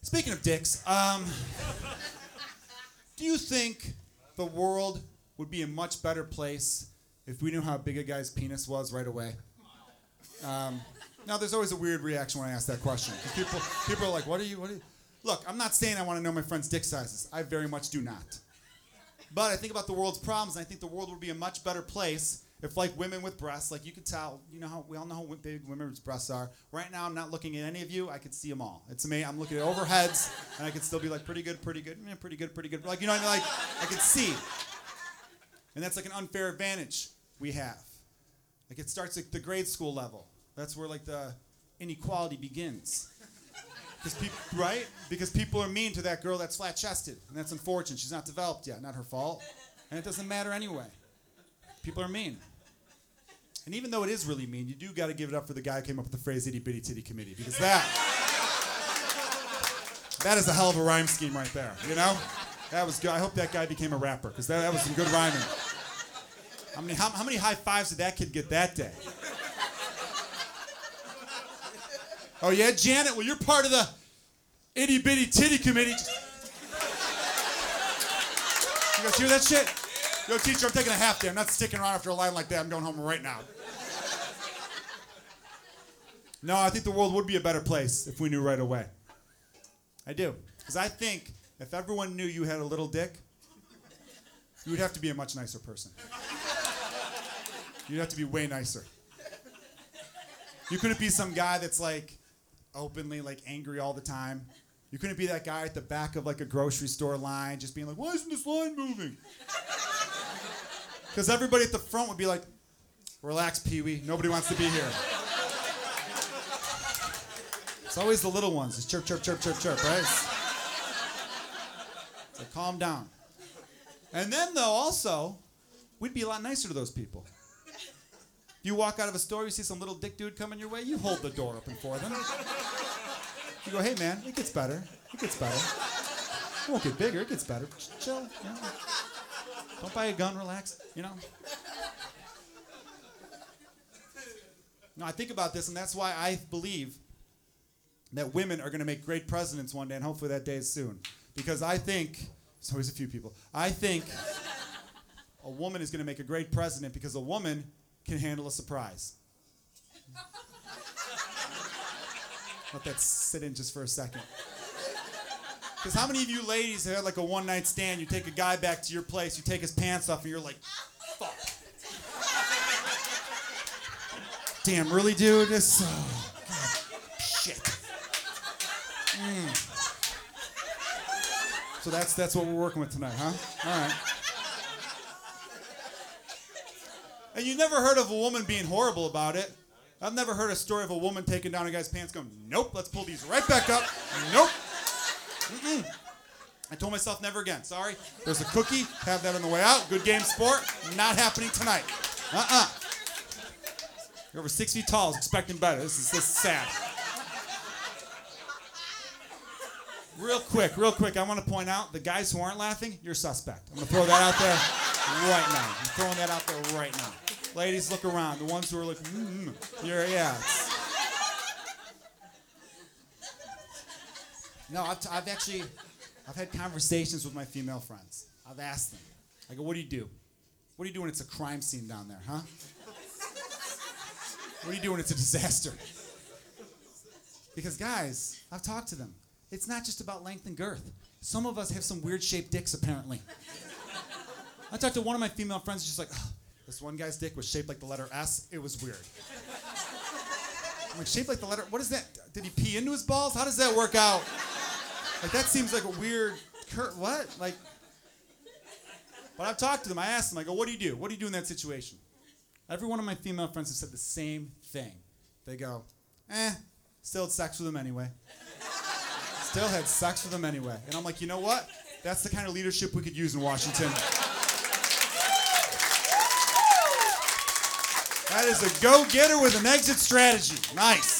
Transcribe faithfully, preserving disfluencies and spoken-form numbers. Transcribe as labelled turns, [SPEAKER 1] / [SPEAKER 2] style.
[SPEAKER 1] Speaking of dicks, um, do you think the world would be a much better place if we knew how big a guy's penis was right away? Um, now, there's always a weird reaction when I ask that question. 'Cause people, people are like, what are you, what are you? Look, I'm not saying I want to know my friends' dick sizes. I very much do not. But I think about the world's problems, and I think the world would be a much better place if, like, women with breasts, like you could tell, you know how we all know how big women's breasts are. Right now, I'm not looking at any of you. I could see them all. It's me. I'm looking at overheads, and I could still be like, pretty good, pretty good, yeah, pretty good, pretty good. Like, you know what I mean? Like, I could see. And that's like an unfair advantage we have. Like, it starts at the grade school level. That's where, like, the inequality begins. Because people, right? Because people are mean to that girl that's flat-chested, and that's unfortunate. She's not developed yet. Not her fault. And it doesn't matter anyway. People are mean. And even though it is really mean, you do got to give it up for the guy who came up with the phrase itty bitty titty committee, because that that is a hell of a rhyme scheme right there, you know? That was good. I hope that guy became a rapper, because that, that was some good rhyming. How many, how, how many high fives did that kid get that day? Oh yeah, Janet, well you're part of the itty bitty titty committee. You guys hear that shit? Yo, teacher, I'm taking a half day. I'm not sticking around after a line like that. I'm going home right now. No, I think the world would be a better place if we knew right away. I do. Because I think if everyone knew you had a little dick, you would have to be a much nicer person. You'd have to be way nicer. You couldn't be some guy that's like openly like angry all the time. You couldn't be that guy at the back of like a grocery store line just being like, why isn't this line moving? Because everybody at the front would be like, relax, Pee-wee. Nobody wants to be here. It's always the little ones. It's chirp, chirp, chirp, chirp, chirp, right? It's, it's like, calm down. And then, though, also, we'd be a lot nicer to those people. You walk out of a store, you see some little dick dude coming your way, you hold the door open for them. You go, hey, man, it gets better. It gets better. It won't get bigger. It gets better. Chill. You know? Don't buy a gun, relax, you know? No, I think about this, and that's why I believe that women are going to make great presidents one day, and hopefully that day is soon. Because I think, there's always a few people, I think a woman is going to make a great president because a woman can handle a surprise. Let that sit in just for a second. Because how many of you ladies have had like a one-night stand, you take a guy back to your place, you take his pants off, and you're like, fuck. Damn, really, dude? This, oh, God, shit. Mm. So that's that's what we're working with tonight, huh? All right. And you never heard of a woman being horrible about it. I've never heard a story of a woman taking down a guy's pants going, nope, let's pull these right back up. Nope. Mm-mm. I told myself never again. Sorry. There's a cookie. Have that on the way out. Good game, sport. Not happening tonight. Uh-uh. You're over six feet tall. I was expecting better. This is, this is sad. Real quick, real quick, I want to point out, the guys who aren't laughing, you're suspect. I'm going to throw that out there right now. I'm throwing that out there right now. Ladies, look around. The ones who are like, mm, you're, yeah. No, I've, t- I've actually, I've had conversations with my female friends. I've asked them. I go, what do you do? What do you do when it's a crime scene down there, huh? What do you do when it's a disaster? Because guys, I've talked to them. It's not just about length and girth. Some of us have some weird shaped dicks, apparently. I talked to one of my female friends, she's like, oh, this one guy's dick was shaped like the letter S. It was weird. I'm like, shaped like the letter, what is that? Did he pee into his balls? How does that work out? Like, that seems like a weird, cur- what? Like, but I've talked to them. I asked them, I go, what do you do? What do you do in that situation? Every one of my female friends have said the same thing. They go, eh, still had sex with him anyway. Still had sex with him anyway. And I'm like, you know what? That's the kind of leadership we could use in Washington. That is a go-getter with an exit strategy. Nice.